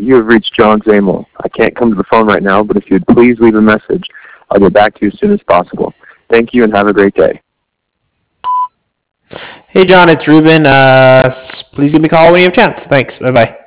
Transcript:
You have reached John Zamel. I can't come to the phone right now, but if you'd please leave a message, I'll get back to you as soon as possible. Thank you and have a great day. Hey, John, it's Ruben. Please give me a call when you have a chance. Thanks. Bye-bye.